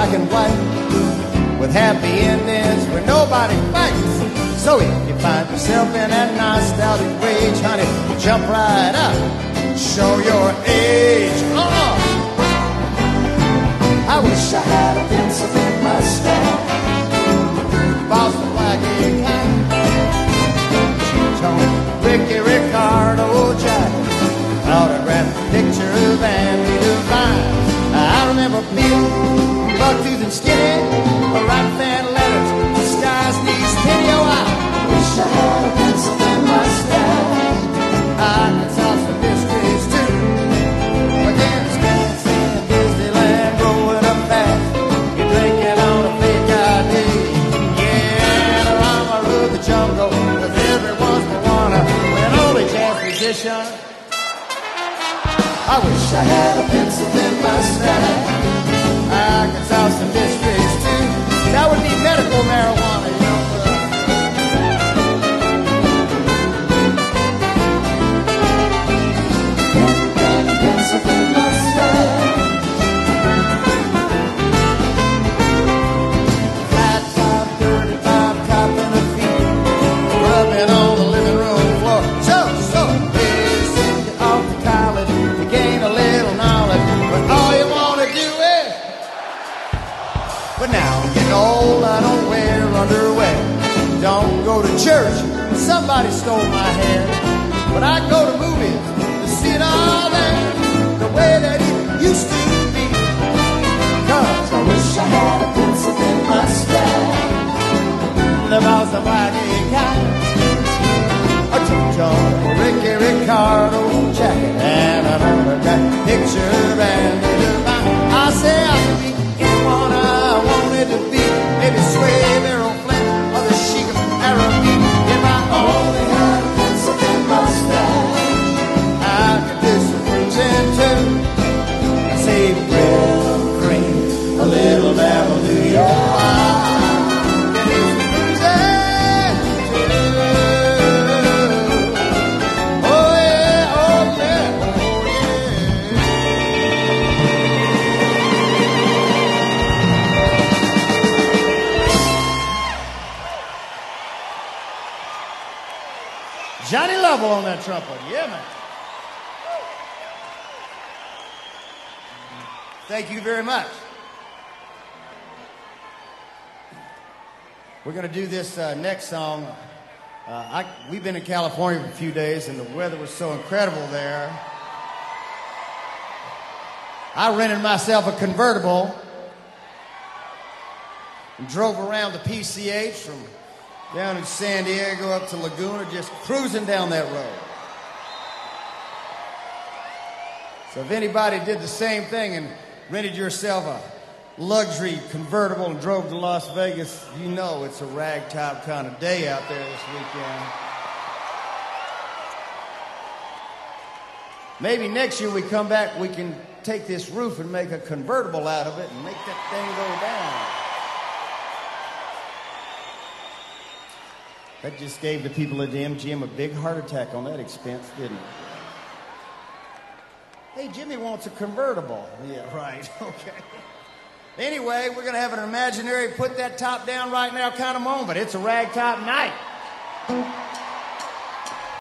black and white, with happy endings where nobody fights. So if you find yourself in that nostalgic rage, honey, jump right up, show your age. I wish I had a pencil in my stash, Boston black and white, two-tone Ricky Ricardo jacket, autographed picture of Andy Devine. I remember being buck-toothed and skinny, writing fan letters, disguised knees, penny. Oh, I wish I had a pencil in my stash. I could solve some mysteries too. But then it's dancing in Disneyland, rolling up fast. You're drinking on a fake ID. Yeah, and around my road the jungle, with everyone's Moana, an only jazz musician. I wish I had a pencil in my stash. I could solve some mysteries too. That would be medical marijuana, you know. Pencil in my stash. Flat top, 35, copping a feet, rubbing on the living room floor. So, ladies send you off to college to gain a little knowledge, but all you want to do is. But now I'm getting old, I don't wear underwear, don't go to church, somebody stole my hair. But I go to movies to see it all there, the way that it used to be. Cause I wish I had a pencil in my stash, the mouse of black and white, a two-tone Ricky Ricardo jacket, and an autographed picture of Andy Devine. I say I could be anyone I wanted to be, maybe Sway, Errol Flynn, or the Sheik of Araby. If I only had a pencil in my stash, I could do some cruising too. Save bread, cream, a little dab of New York. I could do some cruising too. Oh yeah, oh yeah, oh yeah. Johnny Lovell on that trumpet, yeah, man. Thank you very much. We're going to do this next song. We've been in California for a few days, and the weather was so incredible there. I rented myself a convertible and drove around the PCH from down in San Diego up to Laguna, just cruising down that road. So if anybody did the same thing and rented yourself a luxury convertible and drove to Las Vegas, you know it's a ragtop kind of day out there this weekend. Maybe next year we come back, we can take this roof and make a convertible out of it and make that thing go down. That just gave the people at the MGM a big heart attack on that expense, didn't it? Hey, Jimmy wants a convertible. Yeah, right, okay. Anyway, we're going to have an imaginary put that top down right now kind of moment. It's a ragtop night.